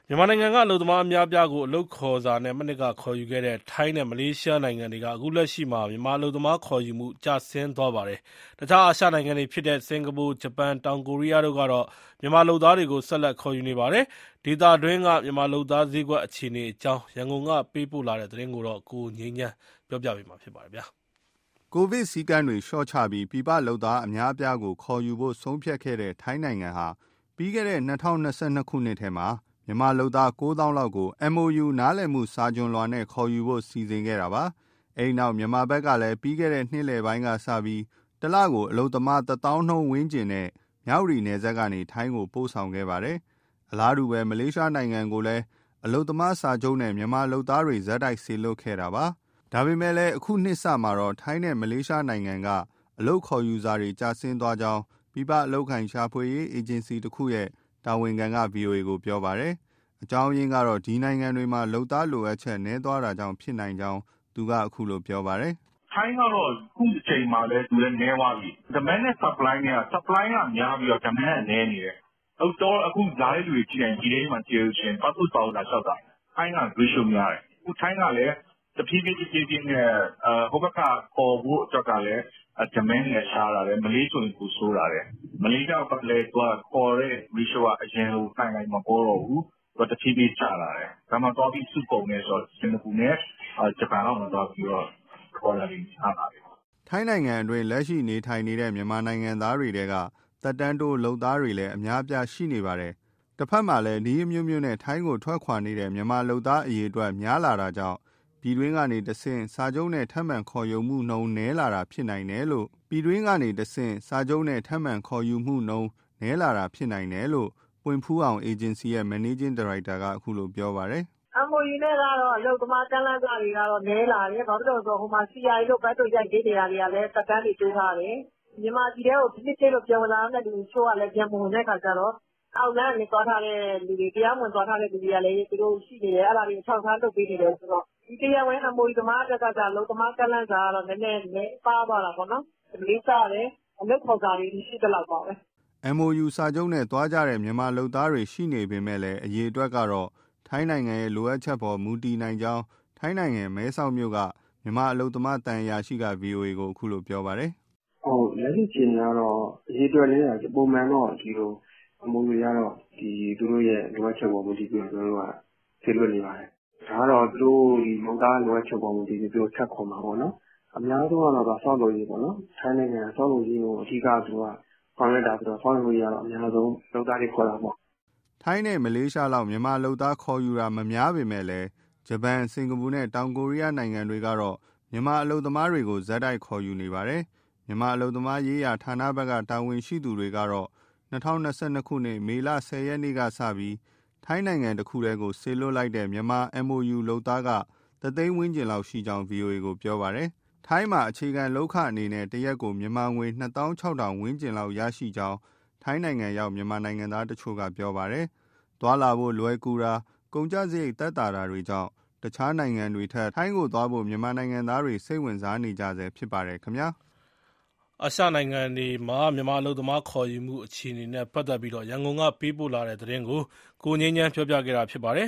မြန်မာနိုင်ငံကအလုပ်သမားအများအပြားကိုအလုပ်ခေါ်စာနဲ့မနှစ်ကခေါ်ယူခဲ့တဲ့ထိုင်းနဲ့မလေးရှားနိုင်ငံတွေကအခုလက်ရှိမှာမြန်မာအလုပ်သမားခေါ်ယူမှုကျဆင်းသွားပါတယ်။တခြားအာရှနိုင်ငံတွေဖြစ်တဲ့စင်ကာပူ၊ဂျပန်၊တောင်ကိုရီးယားတို့ကတော့မြန်မာလုပ်သားတွေကိုဆက်လက်ခေါ်ယူနေပါတယ်။ဒေသတွင်းကမြန်မာလုပ်သားဈေးကွက်အခြေအနေအကြောင်းရန်ကုန်ကပေးပို့လာတဲ့သတင်းကိုကိုငြိမ်းချမ်းပြောပြပါမယ်။ကိုဗစ်စည်းကမ်းတွေလျှော့ချပြီးပြည်ပလုပ်သားအများအပြားကိုခေါ်ယူဖို့ဆုံးဖြတ်ခဲ့တဲ့ထိုင်းနိုင်ငံဟာပြီးခဲ့တဲ့2022ခုနှစ်ထဲမှာမြန်မာလုပ်သား9000လောက်ကို MOU နားလည်မှုစာချွန်လွှာနဲ့ခေါ်ယူဖို့စီစဉ်ခဲ့တာပါ။အဲဒီနောက်မြန်မာဘက်ကလည်းပြီးခဲ့တဲ့နှစ်လယ်ပိုင်းကစပြီးတလကိုအလုပ်သမား1000နှုန်းဝန်းကျင်နဲ့မြဝတီနယ်စပ်ကနေထိုင်းကိုပို့ဆောင်ခဲ့ပါတယ်။အလားတူပဲမလေးရှားနိုင်ငံကိုလည်းအလုပ်သမားစာချုပ်နဲ့မြန်မာလုပ်သားတွေဇက်တိုက်စေလွှတ်ခဲ့တာပါ။ဒါပေမဲ့လည်းအခုနှစ်စမှာတော့ထိုင်းနဲ့မလေးရှားနိုင်ငံကအလုပ်ခေါ်ယူစာတွေကျဆင်းသွားကြောင်းပြည်ပအလုပ်ခိုင်ရှာဖွေရေးအေဂျင်စီတစ်ခုရဲ့တာဝန်ခံက VOA ကိုပြောပါတယ်။အကြောင်းရင်းကတော့ဒီနိုင်ငံတွေမှာလုပ်သားလိုအပ်ချက်နည်းသွားတာကြောင့်ဖြစ်နိုင်ကြောင်းသူကအခုလိုပြောပါတယ်။ထိုင်းကတော့ခုအချိန်မှာလည်းသူလည်းနည်းသွားပြီ။ demand နဲ့ supply နဲ့ supply ကများပြီးတော့ demand ကနည်းနေတယ်။အခုလာတဲ့လူတွေကြည့်ရင်ဒီထဲမှာကြည့်လို့ရှိရင် passport စာအုပ်လာလျှောက်တာ။ထိုင်းက ratio များတယ်။အခုထိုင်းကလည်းတဖြည်းဖြည်းနဲ့ဟိုဘက်ကခေါ်ဖို့အတွက်ကလည်းdemand နဲ့ရှားလာတယ်။မလေးဆိုရင်ပိုဆိုးလာတယ်။မလေးကလည်းသူကခေါ်တဲ့ ratio ကအရင်လိုနိုင်မပေါ်တော့ဘူး။သူကတဖြည်းဖြည်းကျလာတယ်။ဒါမှသွားပြီးစုပုံနေဆိုတော့စင်ကာပူနဲ့ဂျပန်လောက်မှသွားပြီးတော့ခေါ်လာပြီးရှားလာတယ်။ထိုင်းနိုင်ငံအတွင်းလက်ရှိနေထိုင်နေတဲ့မြန်မာနိုင်ငံသားတွေတဲကသက်တမ်းတိုးလုပ်သားတွေလည်းအများအပြားရှိနေပါတယ်။တစ်ဖက်မှာလည်းဒီအမျိုးမျိုးနဲ့ထိုင်းကိုထွက်ခွာနေတဲ့မြန်မာလုပ်သားအရေအတွက်များလာတာကြောင့်ပြည်တွင်းကနေတဆင့်စာချုပ်နဲ့ထပ်မံခေါ်ယူမှုနှုန်းနည်းလာတာဖြစ်နိုင်တယ်လို့ပွင့်ဖူးအောင်အေဂျင်စီရဲ့ Managing Director ကအခုလိုပြောပါတယ်။ MOU နဲ့ကတော့အလုပ်သမားကမ်းလှမ်းစာတွေကတော့နည်းလာတယ်။ဘာဖြစ်လို့လဲဆိုတော့ဟိုမှာ CI တို့ဘတ်တို့ရိုက်ပေးနေတာတွေကလည်းသက်တမ်းတွေတိုးထားတယ်။မြန်မာပြည်ထဲကိုတစ်ချိန်လို့ပြန်ဝင်လာတဲ့လူချို့ကလည်းပြန်မဝင်တဲ့ခါကျတော့အောက်လမ်းကနေသွားထားတဲ့လူတွေတရားဝင်သွားထားတဲ့လူတွေကလည်းသူတို့ရှိနေတယ်အဲ့ဒါတွေအထောက်အထားလုပ်ပေးနေတယ်ဆိုတော့ဒီတရားဝင် MOU သမားအတွက်ကအလုပ်သမားကမ်းလှမ်းစာကတော့နည်းနည်းပါသွားတာပေါ့နော်။လေးစားတယ်အလုပ်ခေါ်စာတွေရှိတဲ့လောက်ပါပဲ။ MOU စာချုပ်နဲ့သွားကြတဲ့မြန်မာလုပ်သားတွေရှိနေပေမဲ့လည်းအရေအတွက်ကတော့ထိုင်းနိုင်ငံရဲ့လိုအပ်ချက်ပေါ်မူတည်နိုင်ကြောင်းထိုင်းနိုင်ငံမဲဆောက်မြို့ကမြန်မာအလုပ်သမားတန်ရာရှိက VOA ကိုအခုလိုပြောပါတယ်။လက်ရှိချိန်ကတော့အရေးအတွက်လေးတာပုံမှန်တော့ဒီလိုအမှုတွေကတော့ဒီသူတို့ရဲ့လိုအပ်ချက်ပေါ်မူတည်ပြီးတော့ကျွန်တော်တို့ကဆေးလွတ်နေပါတယ်။ဒါကတော့သူတို့ဒီလုံသားလိုအပ်ချက်ပေါ်မူတည်ပြီးသူတို့ချက်ခေါ်မှာပေါ့နော်။အများဆုံးကတော့ဆောက်လုပ်ရေးပေါ့နော်။ထိုင်းနိုင်ငံဆောက်လုပ်ရေးကိုအဓိကသူကဆောင်ရွက်တာဆိုတော့ဆောက်လုပ်ရေးကတော့အများဆုံးလုံသားတွေခေါ်တာပေါ့။ထိုင်းနဲ့မလေးရှားလောက်မြန်မာလုပ်သားခေါ်ယူတာမများပေမဲ့လည်းဂျပန်၊စင်ကာပူနဲ့တောင်ကိုရီးယားနိုင်ငံတွေကတော့မြန်မာအလုပ်သမားတွေကိုဇက်တိုက်ခေါ်ယူနေပါတယ်။မြန်မာအလုပ်သမားရေးရာဌာနဘက်ကတာဝန်ရှိသူတွေကတော့2022ခုနှစ်မေလ10ရက်နေ့ကစပြီးထိုင်းနိုင်ငံတစ်ခုတည်းကိုစေလွှတ်လိုက်တဲ့မြန်မာ MOU လုပ်သားကတသိန်းဝန်းကျင်လောက်ရှိကြောင်း VOA ကိုပြောပါတယ်။ထိုင်းမှာအခြေခံလုပ်ခအနေနဲ့တရက်ကိုမြန်မာငွေ2600ဝန်းကျင်လောက်ရရှိကြောင်းထိုင်းနိုင်ငံရောက်မြန်မာနိုင်ငံသားတချို့ကပြောပါတယ်။သွားလာဖို့လွယ်ကူတာကုန်ကျစရိတ်သက်သာတာတွေကြောင့်တခြားနိုင်ငံတွေထက်ထိုင်းကိုသွားဖို့မြန်မာနိုင်ငံသားတွေစိတ်ဝင်စားနေကြဆဲဖြစ်ပါတယ်ခင်ဗျာ။အာရှနိုင်ငံတွေမှာမြန်မာအလုပ်သမားခေါ်ယူမှုအခြေအနေနဲ့ပတ်သက်ပြီးရန်ကုန်ကပေးပို့လာတဲ့သတင်းကိုကိုငြိမ်းချမ်းပြောပြခဲ့တာဖြစ်ပါတယ်